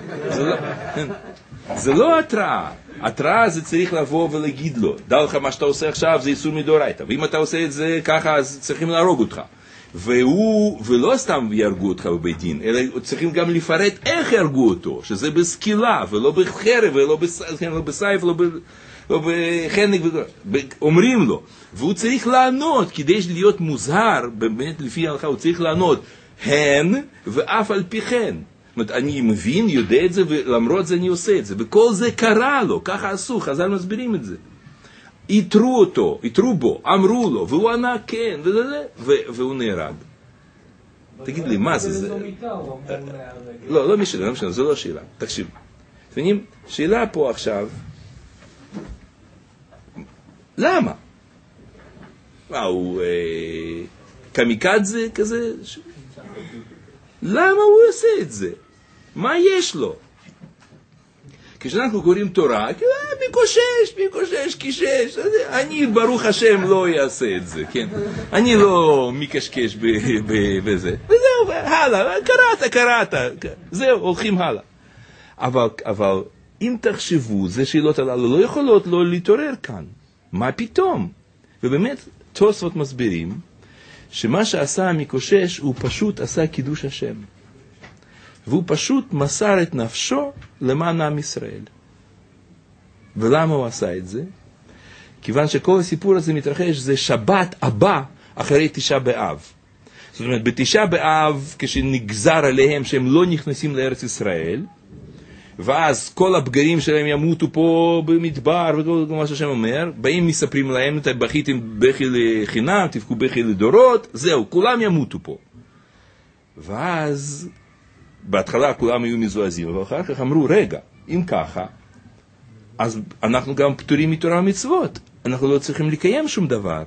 זה לא התראה. התראה זה צריך לבוא ולהגיד לו, דע לך מה שאתה עושה עכשיו זה איסור מדאורייתא, ואם אתה עושה את זה ככה אז צריכים להרוג אותך. ולא סתם ירגו אותך בבית דין, אלא צריכים גם לפרט איך ירגו אותו, שזה בסקילה ולא בחרב ולא בסייף לא בחנק, אומרים לו, והוא צריך לענות, כדי להיות מוזהר, באמת לפי ההלכה הוא צריך לענות, הן ואף על פי כן. זאת אומרת, אני מבין, יודע את זה, ולמרות זה אני עושה את זה, וכל זה קרה לו, ככה עשו, חז"ל מסבירים את זה. יתרו בו, אמרו לו, והוא ענה כן, והוא נהרג. תגיד לי, מה זה? לא משנה, זו לא שאלה. תקשיב. שאלה פה עכשיו, למה? הוא קמיקדזה כזה? למה הוא עושה את זה? מה יש לו? כשאנחנו קוראים תורה, מיקושש, קישש, אני ברוך השם לא אעשה את זה, כן? אני לא מקשקש בזה. וזהו, הלאה, קראת, זהו, הולכים הלאה. אבל אם תחשבו, זה שאלות הללו לא יכולות לא להתעורר כאן. מה פתאום? ובאמת, תוספות מסבירים, שמה שעשה המיקושש הוא פשוט עשה קידוש השם. והוא פשוט מסר את נפשו למען עם ישראל. ולמה הוא עשה את זה? כיוון שכל הסיפור הזה מתרחש, זה שבת הבא אחרי תשעה באב. זאת אומרת, בתשעה באב, כשנגזר עליהם שהם לא נכנסים לארץ ישראל, ואז כל הבגרים שלהם ימותו פה במדבר, וכל מה שהשם אומר, באים מספרים להם, אתם בכיתם בכי לחינם, תבכו בכי לדורות, זהו, כולם ימותו פה. ואז, בהתחלה כולם היו מזועזים, אבל אחר כך אמרו, רגע, אם ככה, אז אנחנו גם פטורים מתורה ומצוות, אנחנו לא צריכים לקיים שום דבר.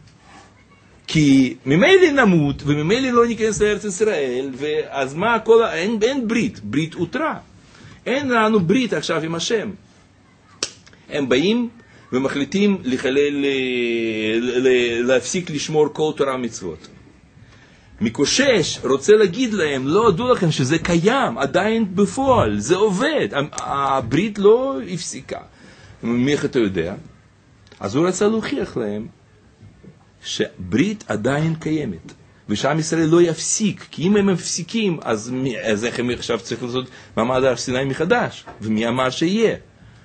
כי ממילא נמות, וממילא לא ניכנס לארץ ישראל, ואז מה, אין ברית הותרה. אין לנו ברית עכשיו עם השם. הם באים ומחליטים להפסיק לשמור כל תורה ומצוות. מיקושש רוצה להגיד להם, לא דעו לכם שזה קיים, עדיין בפועל, זה עובד, הברית לא הפסיקה. איך אתה יודע? אז הוא רצה להוכיח להם שברית עדיין קיימת. ושעם ישראל לא יפסיק, כי אם הם מפסיקים, אז איך הם עכשיו צריכים לעשות מעמד הר סיני מחדש? ומי אמר שיהיה?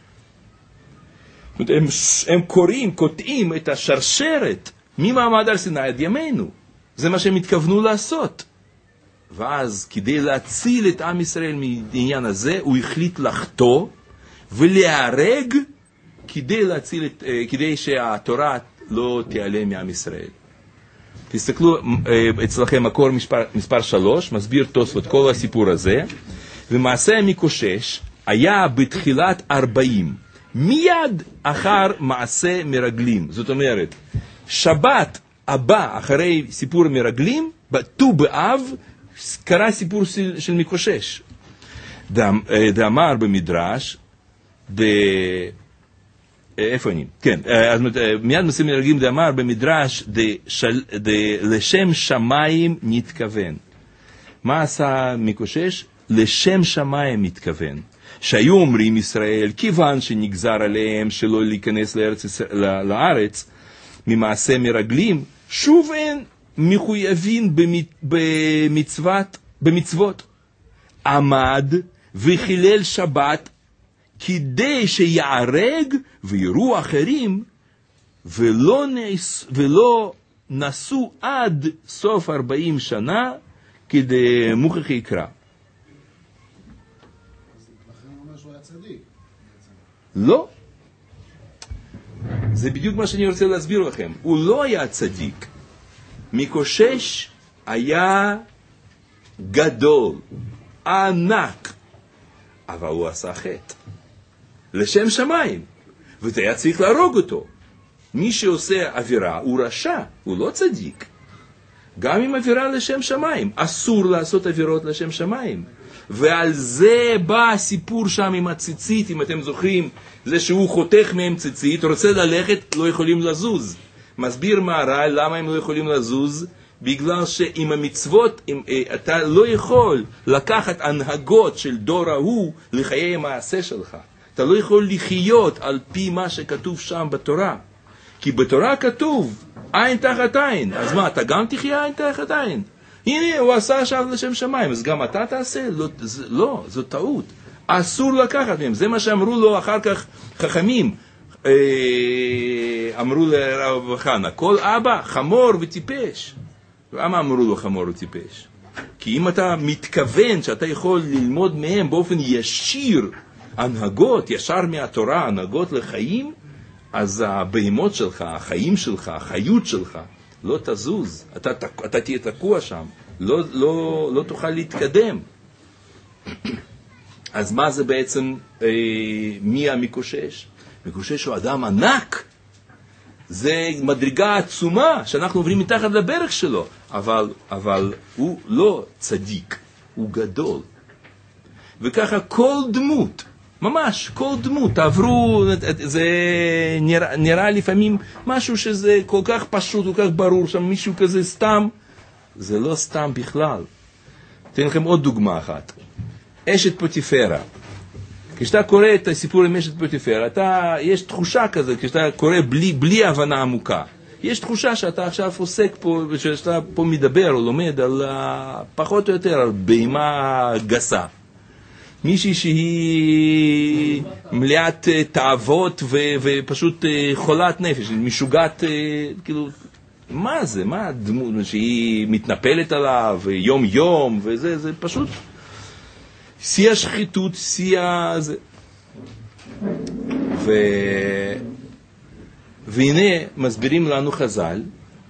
הם קוטעים את השרשרת ממעמד הר סיני עד ימינו. זה מה שהם התכוונו לעשות. ואז כדי להציל את עם ישראל מעניין הזה, הוא החליט לחטוא ולהרג כדי שהתורה לא תיעלם מעם ישראל. תסתכלו אצלכם מקור מספר 3, מסביר תוספות כל הסיפור הזה, ומעשה המקושש היה בתחילת 40, מיד אחר מעשה מרגלים. זאת אומרת, שבת הבא אחרי סיפור מרגלים, בט"ו באב, קרה סיפור של מקושש. דאמר במדרש, איפה אני? כן, אז מיד מעשה מרגלים דאמר במדרש, לשם שמיים נתכוון. מה עשה מקושש? לשם שמיים מתכוון. שהיו אומרים ישראל, כיוון שנגזר עליהם שלא להיכנס לארץ, ממעשה מרגלים, שוב אין מחויבים במצוות. עמד וחילל שבת, כדי שיערג ויראו אחרים, ולא נסו עד סוף 40 שנה, כדי מוכח יקרא. לא. זה בדיוק מה שאני רוצה להסביר לכם. הוא לא היה צדיק. מקושש היה גדול, ענק, אבל הוא עשה חטא. לשם שמיים. וזה היה צריך להרוג אותו. מי שעושה עבירה הוא רשע, הוא לא צדיק. גם עם עבירה לשם שמיים. אסור לעשות עבירות לשם שמיים. ועל זה בא הסיפור שם עם הציצית, אם אתם זוכרים, זה שהוא חותך מהם ציצית, רוצה ללכת, לא יכולים לזוז. מסביר מהר"ל למה הם לא יכולים לזוז, בגלל שעם המצוות, אתה לא יכול לקחת הנהגות של דור ההוא לחיי המעשה שלך. אתה לא יכול לחיות על פי מה שכתוב שם בתורה. כי בתורה כתוב, עין תחת עין. אז מה, אתה גם תחיה עין תחת עין? הנה, הוא עשה עכשיו לשם שמיים, אז גם אתה תעשה? לא, זו טעות. אסור לקחת מהם. זה מה שאמרו לו אחר כך חכמים. אמרו לרב חנה, כל אבא חמור וטיפש. למה אמרו לו חמור וטיפש? כי אם אתה מתכוון שאתה יכול ללמוד מהם באופן ישיר הנהגות, ישר מהתורה, הנהגות לחיים, אז הבהמות שלך, החיים שלך, החיות שלך, לא תזוז. אתה תהיה תקוע שם. לא תוכל להתקדם. אז מה זה בעצם, מי המקושש? מקושש הוא אדם ענק. זה מדרגה עצומה שאנחנו עוברים מתחת לברך שלו. אבל הוא לא צדיק, הוא גדול. וככה כל דמות, ממש כל דמות, תעברו, זה נראה לפעמים משהו שזה כל כך פשוט, כל כך ברור, שם מישהו כזה סתם, זה לא סתם בכלל. אתן לכם עוד דוגמה אחת. אשת פוטיפרה. כשאתה קורא את הסיפור עם אשת פוטיפרה, יש תחושה כזה, כשאתה קורא בלי הבנה עמוקה. יש תחושה שאתה עכשיו עוסק פה, שאתה פה מדבר או לומד על פחות או יותר על בהמה גסה. מישהי שהיא מלאת תאוות ופשוט חולת נפש, משוגעת, כאילו, מה זה? מה הדמות שהיא מתנפלת עליו יום יום וזה, זה פשוט שיא השחיתות, שיא הזה. והנה מסבירים לנו חז"ל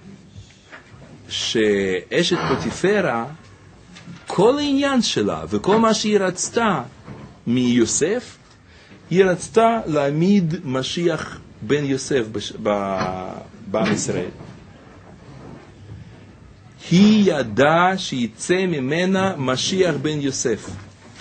שאשת פוטיפרה, כל העניין שלה וכל מה שהיא רצתה מיוסף, היא רצתה להעמיד משיח בן יוסף בעם ישראל. היא ידעה שיצא ממנה משיח בן יוסף.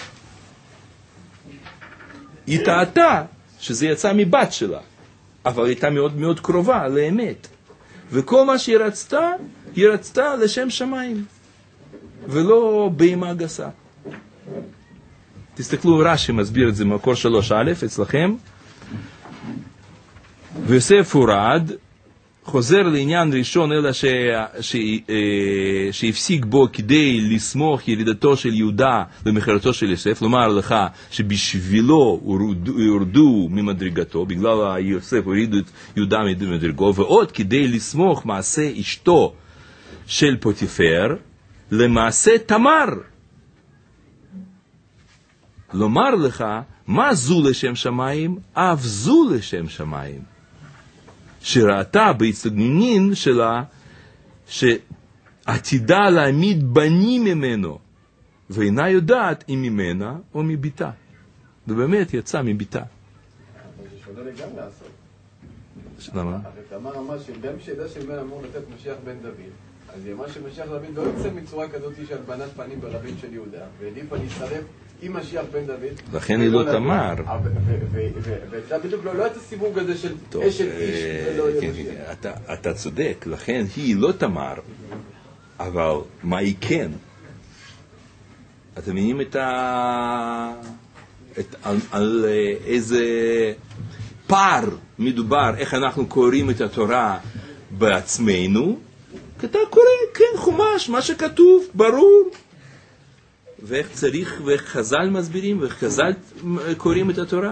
היא טעתה שזה יצא מבת שלה, אבל היא הייתה מאוד מאוד קרובה לאמת. וכל מה שהיא רצתה, היא רצתה לשם שמיים, ולא בהמה גסה. תסתכלו, רש"י מסביר את זה מקור 3א אצלכם. ויוסף הורד, חוזר לעניין ראשון, אלא שהפסיק בו כדי לסמוך ירידתו של יהודה למחרתו של יוסף, לומר לך שבשבילו הורדו ממדרגתו, בגלל יוסף הורידו את יהודה ממדרגו, ועוד כדי לסמוך מעשה אשתו של פוטיפר למעשה תמר. לומר לך, מה זו לשם שמיים? אף זו לשם שמיים. שראתה בהצטגנין שלה שעתידה להעמיד בנים ממנו, ואינה יודעת אם ממנה או מביתה. ובאמת יצא מביתה. אבל זה שונה לגמרי לעשות. למה? הרי תמר אמרה שגם שידע שממנה אמור לתת משיח בן דוד, אז היא אמרה שמשיח דוד לא יוצא מצורה כזאת של הלבנת פנים ברבים של יהודה, והעדיפה להצטרף עם משיח בן דוד. לכן היא לא תמר. ואתה בדיוק לא היה את הסיווג הזה של אשת איש ולא יהיה משיח. אתה צודק, לכן היא לא תמר, אבל מה היא כן? אתם מבינים על איזה פער מדובר, איך אנחנו קוראים את התורה בעצמנו? אתה קורא, כן, חומש, מה שכתוב, ברור. ואיך צריך, ואיך חז"ל מסבירים, ואיך חז"ל קוראים את התורה.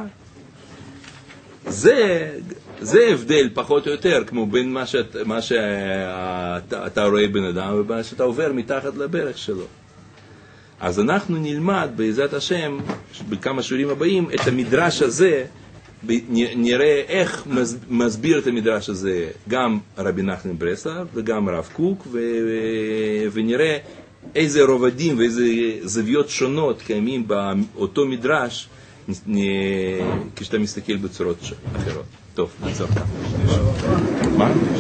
זה הבדל פחות או יותר, כמו בין מה שאתה רואה בן אדם, ומה שאתה עובר מתחת לברך שלו. אז אנחנו נלמד בעזרת השם, בכמה שיעורים הבאים, את המדרש הזה, נראה איך מסביר את המדרש הזה גם רבי נחמן מברסלב וגם הרב קוק, ונראה איזה רובדים ואיזה זוויות שונות קיימים באותו מדרש כשאתה מסתכל בצורות אחרות. טוב, נעצור. מה?